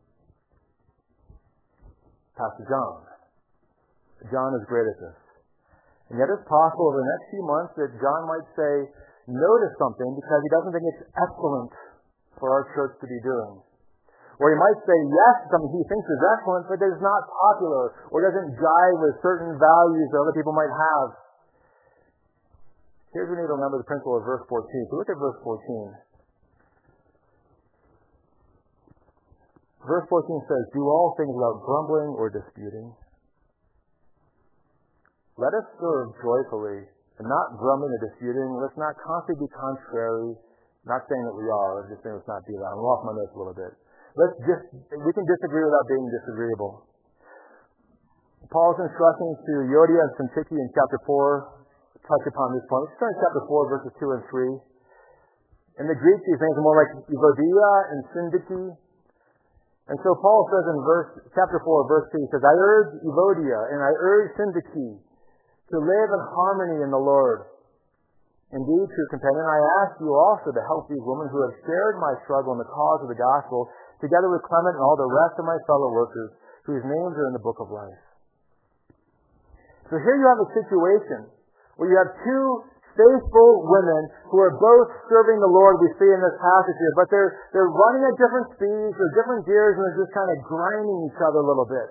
Pastor John. John is great at this. And yet it's possible over the next few months that John might say no to something because he doesn't think it's excellent for our church to be doing. Or he might say yes to something he thinks is excellent, but is not popular, or doesn't jive with certain values that other people might have. Here's what we need to remember the principle of verse fourteen. So look at verse fourteen. Verse fourteen says, "Do all things without grumbling or disputing. Let us serve joyfully, and not grumbling or disputing. Let's not constantly be contrary." Not saying that we are, I'm just saying let's not do that. I'm off my notes a little bit. Let's just, we can disagree without being disagreeable. Paul's instructions to Euodia and Syntyche in chapter four touch upon this point. Let's start in chapter four, verses two and three. In the Greek, these names are more like Euodia and Syntyche. And so Paul says in verse chapter four, verse two, he says, I urge Euodia and I urge Syntyche to live in harmony in the Lord. Indeed, true companion, I ask you also to help these women who have shared my struggle in the cause of the gospel, together with Clement and all the rest of my fellow workers, whose names are in the book of life. So here you have a situation where you have two faithful women who are both serving the Lord, we see in this passage here, but they're they're running at different speeds or different gears, and they're just kind of grinding each other a little bit.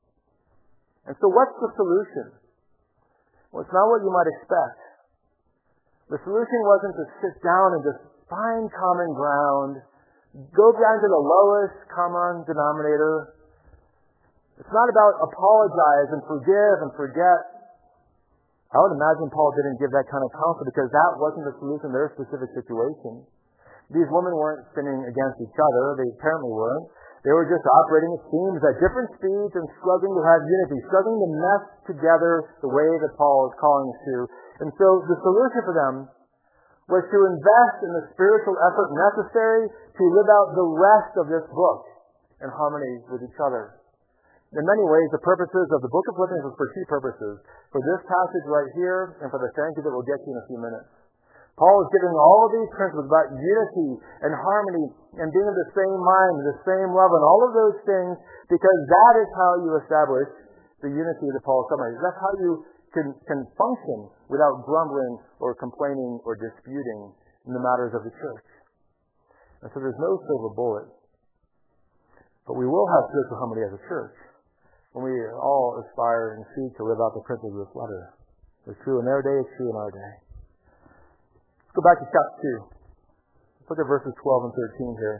And so what's the solution? Well, it's not what you might expect. The solution wasn't to sit down and just find common ground, go down to the lowest common denominator. It's not about apologize and forgive and forget. I would imagine Paul didn't give that kind of counsel because that wasn't the solution to their specific situation. These women weren't sinning against each other. They apparently weren't. They were just operating, it seems, at different speeds and struggling to have unity, struggling to mesh together the way that Paul is calling us to. And so the solution for them was to invest in the spiritual effort necessary to live out the rest of this book in harmony with each other. In many ways, the purposes of the book of Philippians was for two purposes. For this passage right here and for the thank you that we'll get to in a few minutes. Paul is giving all of these principles about unity and harmony and being of the same mind, the same love, and all of those things because that is how you establish the unity that Paul summarizes. That's how you can, can function without grumbling or complaining or disputing in the matters of the church. And so there's no silver bullet. But we will have spiritual harmony as a church when we all aspire and seek to live out the principles of this letter. It's true in their day, it's true in our day. Let's go back to chapter two. Let's look at verses twelve and thirteen here.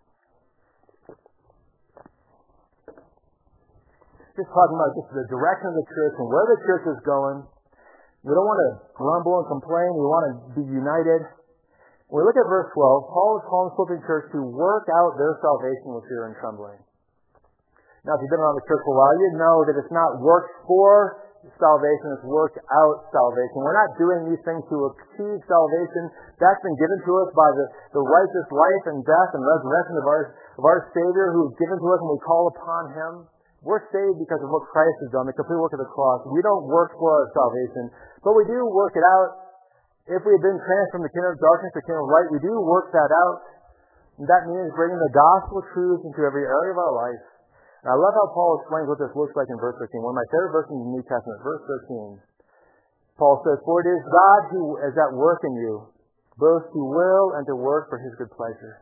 Just talking about just the direction of the church and where the church is going. We don't want to grumble and complain. We want to be united. When we look at verse twelve, Paul is calling the Philippian church to work out their salvation with fear and trembling. Now, if you've been around the church for a while, you know that it's not worked for salvation, it's worked out salvation. We're not doing these things to achieve salvation. That's been given to us by the, the righteous life and death and resurrection of our, of our Savior who is given to us when we call upon Him. We're saved because of what Christ has done, the complete work of the cross. We don't work for our salvation, but we do work it out. If we have been transformed from the kingdom of darkness to the kingdom of light, we do work that out. And that means bringing the gospel truths into every area of our life. And I love how Paul explains what this looks like in verse thirteen. One of my favorite verses in the New Testament, verse thirteen. Paul says, "For it is God who is at work in you, both to will and to work for His good pleasure."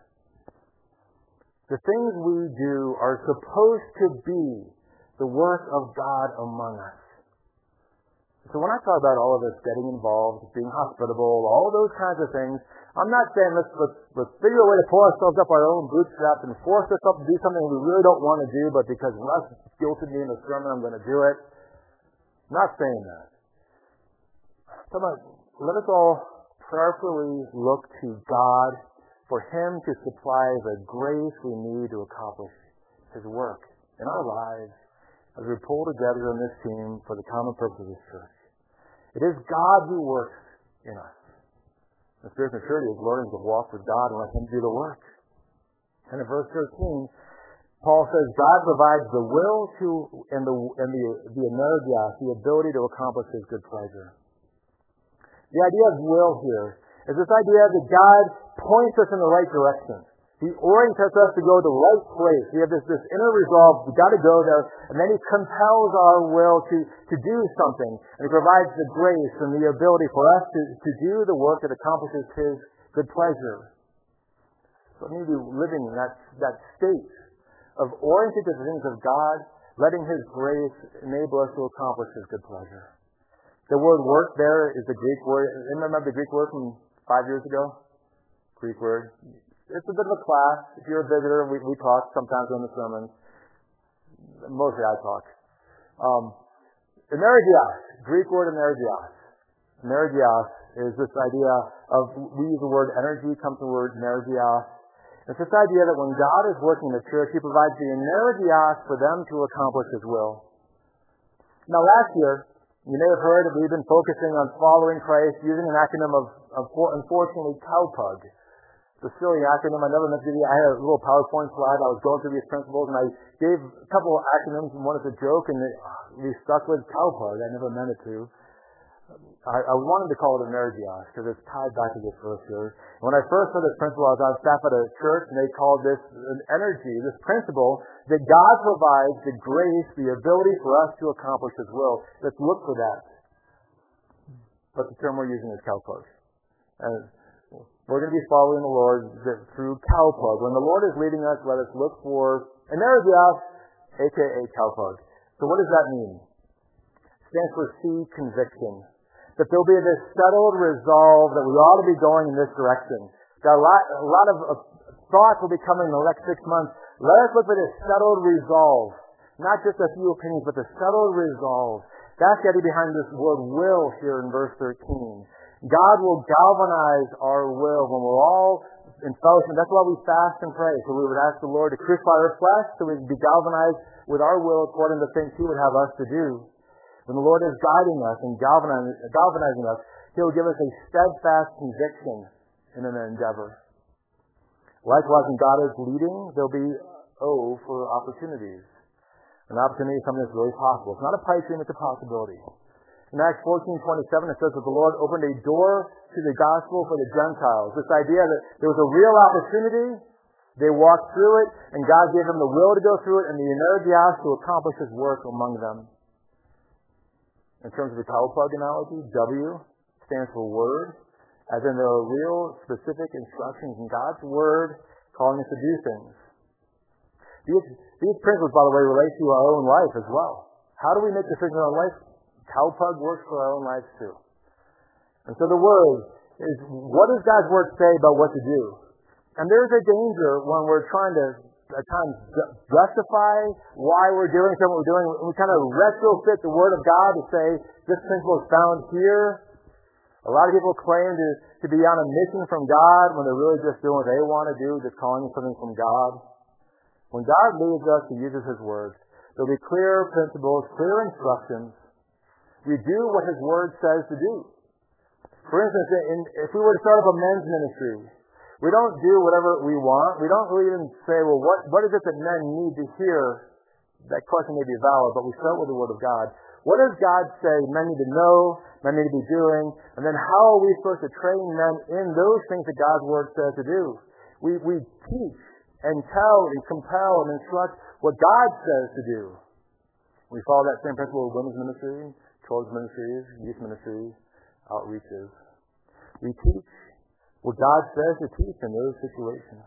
The things we do are supposed to be the work of God among us. So when I talk about all of this, getting involved, being hospitable, all those kinds of things, I'm not saying let's, let's, let's figure a way to pull ourselves up our own bootstraps and force ourselves to do something we really don't want to do, but because Russ guilted me in the sermon, I'm going to do it. I'm not saying that. So let us all prayerfully look to God for Him to supply the grace we need to accomplish His work in our lives as we pull together in this team for the common purpose of this church. It is God who works in us. The spiritual maturity is learning to walk with God and let Him do the work. And in verse thirteen, Paul says God provides the will to and the and the the energia, the ability to accomplish His good pleasure. The idea of will here is this idea that God points us in the right direction. He orients us to go to the right place. We have this, this inner resolve, we've got to go there, and then He compels our will to, to do something. And He provides the grace and the ability for us to, to do the work that accomplishes His good pleasure. So we need to be living in that, that state of oriented to the things of God, letting His grace enable us to accomplish His good pleasure. The word work there is the Greek word. Remember the Greek word from five years ago? Greek word. It's a bit of a class. If you're a visitor, we, we talk sometimes in the sermons. Mostly I talk. Um, energios, Greek word energios. Energios is this idea of, we use the word energy, comes from the word energios. It's this idea that when God is working in the church, He provides the energios for them to accomplish His will. Now, last year, you may have heard that we've been focusing on following Christ using an acronym of, of unfortunately, COWPUG. It's a silly acronym. I never meant to do it. I had a little PowerPoint slide. I was going through these principles, and I gave a couple of acronyms, and one as a joke, and it, we stuck with COWPUG. I never meant it to. I, I wanted to call it Energios because it's tied back to this verse here. When I first heard this principle, I was on staff at a church, and they called this an energy, this principle that God provides the grace, the ability for us to accomplish His will. Let's look for that. But the term we're using is COWPUG. And we're going to be following the Lord through COWPUG. When the Lord is leading us, let us look for Energios, a k a. COWPUG. So what does that mean? It stands for C, conviction. That there'll be this settled resolve that we ought to be going in this direction. Got a lot, a lot of uh, thoughts will be coming in the next six months. Let us look for this settled resolve. Not just a few opinions, but the settled resolve. That's the idea behind this word will here in verse thirteen. God will galvanize our will when we're all in fellowship. That's why we fast and pray. So we would ask the Lord to crucify our flesh so we can be galvanized with our will according to the things He would have us to do. When the Lord is guiding us and galvanizing, galvanizing us, He'll give us a steadfast conviction in an endeavor. Likewise, when God is leading, there'll be O for opportunities. An opportunity is something that's really possible. It's not a pipe dream, it's a possibility. In Acts fourteen twenty-seven, it says that the Lord opened a door to the gospel for the Gentiles. This idea that there was a real opportunity, they walked through it, and God gave them the will to go through it and the energias to accomplish His work among them. In terms of the COWPUG analogy, W stands for Word, as in there are real, specific instructions in God's Word calling us to do things. These, these principles, by the way, relate to our own life as well. How do we make decisions in our life? COWPUG works for our own lives too. And so the Word is, what does God's Word say about what to do? And there's a danger when we're trying to at times justify why we're doing something we're doing. We kind of retrofit the Word of God to say, this principle is found here. A lot of people claim to, to be on a mission from God when they're really just doing what they want to do, just calling something from God. When God leads us, He uses His Word. There'll be clear principles, clear instructions. We do what His Word says to do. For instance, in, if we were to start up a men's ministry, we don't do whatever we want. We don't really even say, well, what, what is it that men need to hear? That question may be valid, but we start with the Word of God. What does God say men need to know, men need to be doing? And then how are we supposed to train men in those things that God's Word says to do? We, we teach and tell and compel and instruct what God says to do. We follow that same principle of women's ministry, children's ministries, youth ministries, outreaches. We teach what God says to teach in those situations.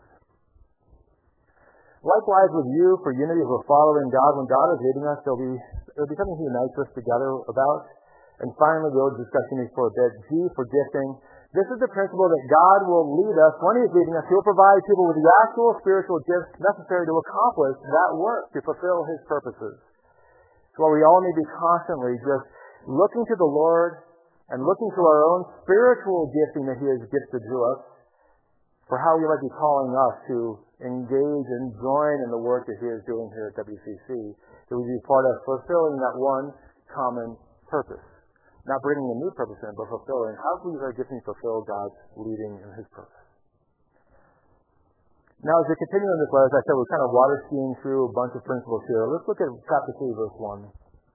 Likewise with you, for unity, we're following God. When God is leading us, there'll be, there'll be something He unites us together about. And finally, we'll discuss these for a bit. G, for gifting. This is the principle that God will lead us. When He's leading us, He'll provide people with the actual spiritual gifts necessary to accomplish that work, to fulfill His purposes. So we all need to be constantly just looking to the Lord and looking to our own spiritual gifting that He has gifted to us for how He might be calling us to engage and join in the work that He is doing here at W C C, that we be part of fulfilling that one common purpose. Not bringing a new purpose in, but fulfilling. How can we use our gifting to fulfill God's leading in His purpose? Now, as we continue in this letter, as I said, we're kind of water skiing through a bunch of principles here. Let's look at chapter three, verse one.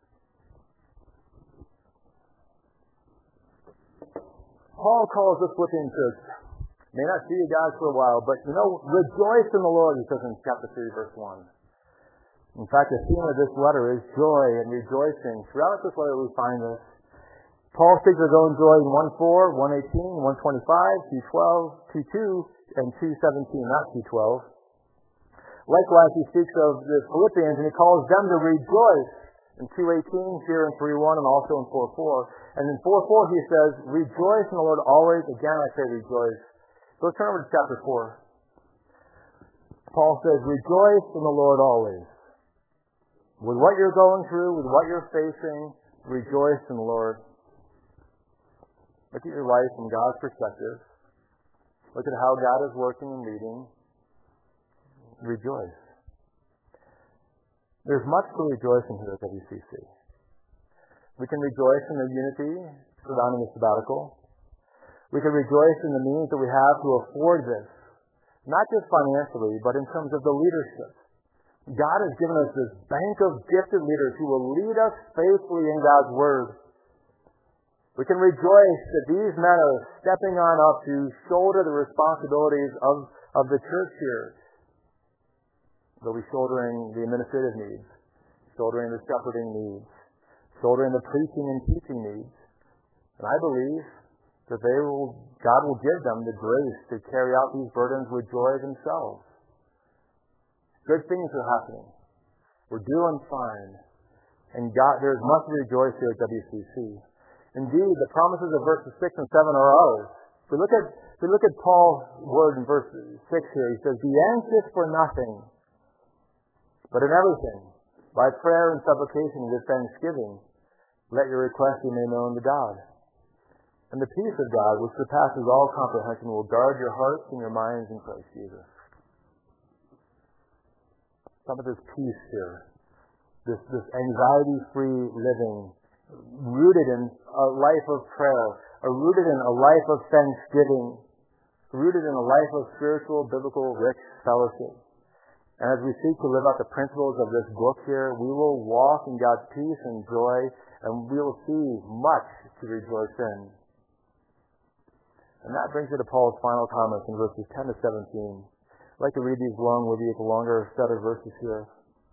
Paul calls this Philippian church, may not see you guys for a while, but, you know, rejoice in the Lord, he says in chapter three, verse one. In fact, the theme of this letter is joy and rejoicing. Throughout this letter, we find this. Paul speaks of his own joy in one four, one eighteen, one twenty-five, two twelve, two two, and two seventeen, not two twelve. Likewise, he speaks of the Philippians, and he calls them to rejoice in two eighteen, here in three one, and also in four four. And in four four, he says, rejoice in the Lord always. Again, I say rejoice. So let's turn over to chapter four. Paul says, rejoice in the Lord always. With what you're going through, with what you're facing, rejoice in the Lord. Look at your life from God's perspective. Look at how God is working and leading. Rejoice. There's much to rejoice in here at W C C. We can rejoice in the unity surrounding the sabbatical. We can rejoice in the means that we have to afford this, not just financially, but in terms of the leadership. God has given us this bank of gifted leaders who will lead us faithfully in God's Word. We can rejoice that these men are stepping on up to shoulder the responsibilities of, of the church here. They'll be shouldering the administrative needs, shouldering the shepherding needs, shouldering the preaching and teaching needs. And I believe that they will, God will give them the grace to carry out these burdens with joy themselves. Good things are happening. We're doing fine. And God, there's much to rejoice here at W C C. Indeed, the promises of verses six and seven are ours. If we look at, if we look at Paul's word in verse six here, he says, "Be anxious for nothing, but in everything, by prayer and supplication with thanksgiving, let your requests be made known to God. And the peace of God, which surpasses all comprehension, will guard your hearts and your minds in Christ Jesus." Some of this peace here, this, this anxiety-free living, rooted in a life of prayer, or rooted in a life of thanksgiving, rooted in a life of spiritual, biblical, rich fellowship. And as we seek to live out the principles of this book here, we will walk in God's peace and joy, and we will see much to rejoice in. And that brings me to Paul's final comments in verses ten to seventeen. I'd like to read these along with you. It's a longer set of verses here.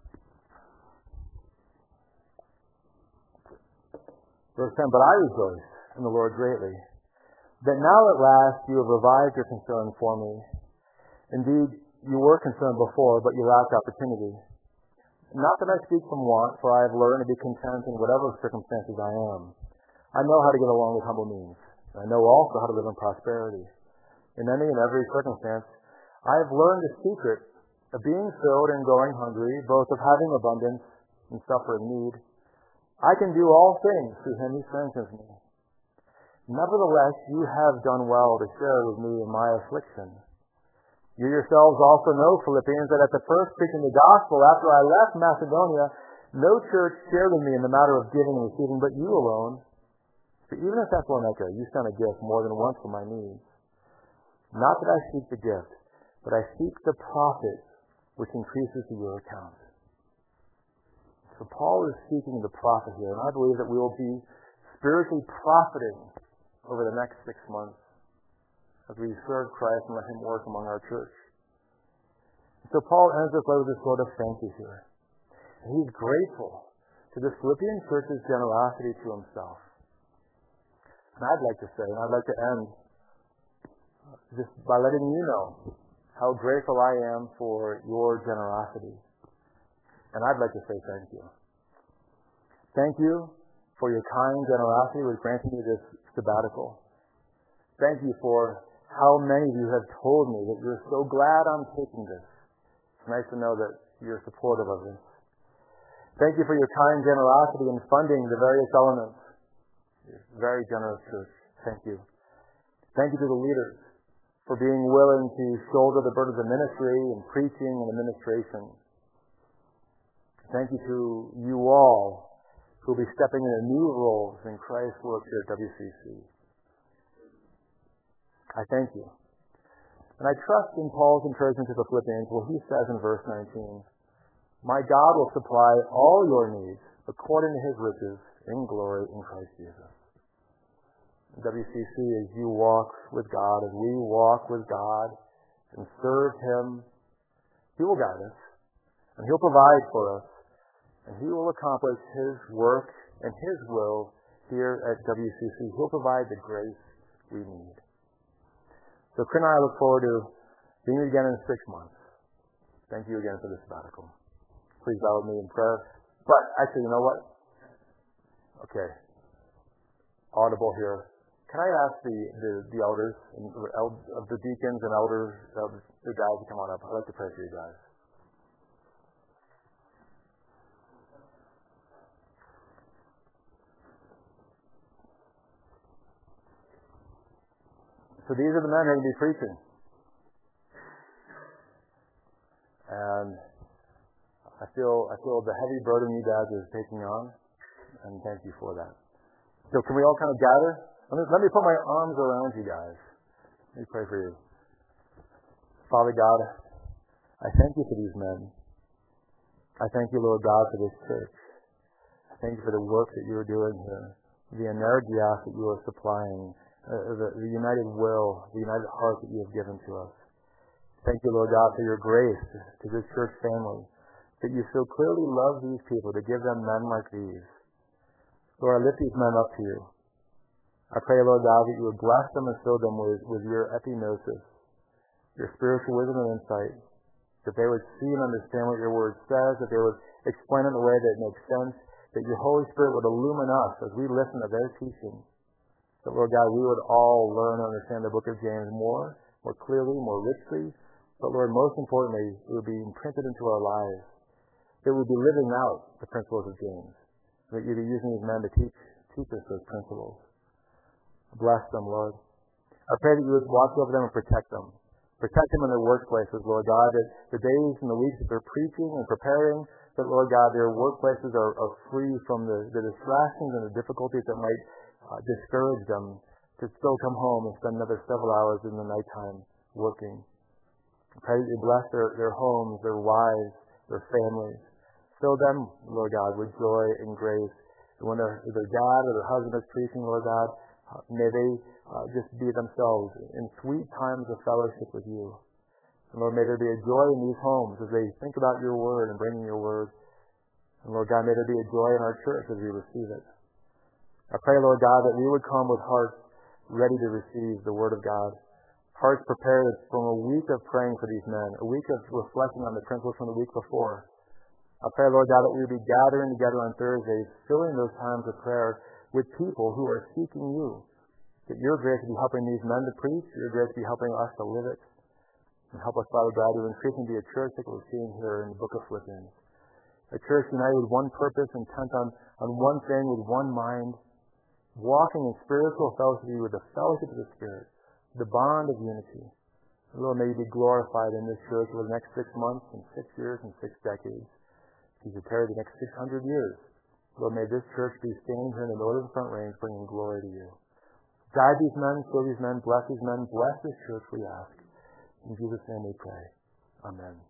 Verse ten, "But I rejoice in the Lord greatly, that now at last you have revived your concern for me. Indeed, you were concerned before, but you lacked opportunity. Not that I speak from want, for I have learned to be content in whatever circumstances I am. I know how to get along with humble means. I know also how to live in prosperity. In any and every circumstance, I have learned the secret of being filled and going hungry, both of having abundance and suffering need. I can do all things through him who strengthens me. Nevertheless, you have done well to share with me in my affliction. You yourselves also know, Philippians, that at the first preaching the gospel, after I left Macedonia, no church shared with me in the matter of giving and receiving, but you alone. For even at Thessalonica, you sent a gift more than once for my needs. Not that I seek the gift, but I seek the profit which increases to your account." So Paul is seeking the profit here, and I believe that we will be spiritually profiting over the next six months as we serve Christ and let him work among our church. So Paul ends this letter with this sort of thank you here. And he's grateful to the Philippian church's generosity to himself. And I'd like to say, and I'd like to end just by letting you know how grateful I am for your generosity. And I'd like to say thank you. Thank you for your kind generosity with granting me this sabbatical. Thank you for how many of you have told me that you're so glad I'm taking this. It's nice to know that you're supportive of this. Thank you for your kind generosity in funding the various elements. You're very generous church. Thank you. Thank you to the leaders for being willing to shoulder the burdens of ministry and preaching and administration. Thank you to you all who will be stepping into new roles in Christ's work here at W C C. I thank you. And I trust in Paul's encouragement to the Philippians where he says in verse nineteen, "My God will supply all your needs according to his riches in glory in Christ Jesus." W C C, as you walk with God, as we walk with God and serve him, he will guide us, and he'll provide for us, and he will accomplish his work and his will here at W C C. He'll provide the grace we need. So Corinne and I look forward to seeing you again in six months. Thank you again for this sabbatical. Please bow with me in prayer. But actually, you know what? Okay. Audible here. Can I ask the, the, the elders, of the deacons and elders, of the guys to come on up? I'd like to pray for you guys. So these are the men who are going to be preaching. And I feel I feel the heavy burden you guys are taking on. and thank you for that. So can we all kind of gather? Let me, let me put my arms around you guys. Let me pray for you. Father God, I thank you for these men. I thank you, Lord God, for this church. I thank you for the work that you are doing here, the energia that you are supplying, uh, the, the united will, the united heart that you have given to us. Thank you, Lord God, for your grace to this church family, that you so clearly love these people, to give them men like these. Lord, I lift these men up to you. I pray, Lord God, that you would bless them and fill them with, with your epinosis, your spiritual wisdom and insight, that they would see and understand what your word says, that they would explain it in a way that makes sense, that your Holy Spirit would illumine us as we listen to their teaching. That, Lord God, we would all learn and understand the book of James more, more clearly, more richly. But, Lord, most importantly, it would be imprinted into our lives. That we would be living out the principles of James. That you'd be using these men to teach, teach us those principles. Bless them, Lord. I pray that you would watch over them and protect them. Protect them in their workplaces, Lord God, that the days and the weeks that they're preaching and preparing, that, Lord God, their workplaces are, are free from the, the distractions and the difficulties that might uh, discourage them to still come home and spend another several hours in the nighttime working. I pray that you bless their, their homes, their wives, their families. Fill them, Lord God, with joy and grace. And when their, their dad or their husband is preaching, Lord God, uh, may they uh, just be themselves in sweet times of fellowship with you. And Lord, may there be a joy in these homes as they think about your word and bringing your word. And Lord God, may there be a joy in our church as we receive it. I pray, Lord God, that we would come with hearts ready to receive the word of God. Hearts prepared from a week of praying for these men, a week of reflecting on the principles from the week before. I pray, Lord God, that we would be gathering together on Thursdays, filling those times of prayer with people who are seeking you. That your grace would be helping these men to preach, your grace would be helping us to live it. And help us, Father God, to increasingly be a church that we're seeing here in the book of Philippians. A church united with one purpose, intent on, on one thing, with one mind, walking in spiritual fellowship with the fellowship of the Spirit, the bond of unity. And Lord, may you be glorified in this church over the next six months and six years and six decades. As you prepare the next six hundred years. Lord, may this church be standing here in the northern front range, bringing glory to you. Guide these men, fill these men, bless these men, bless this church, we ask. In Jesus' name we pray. Amen.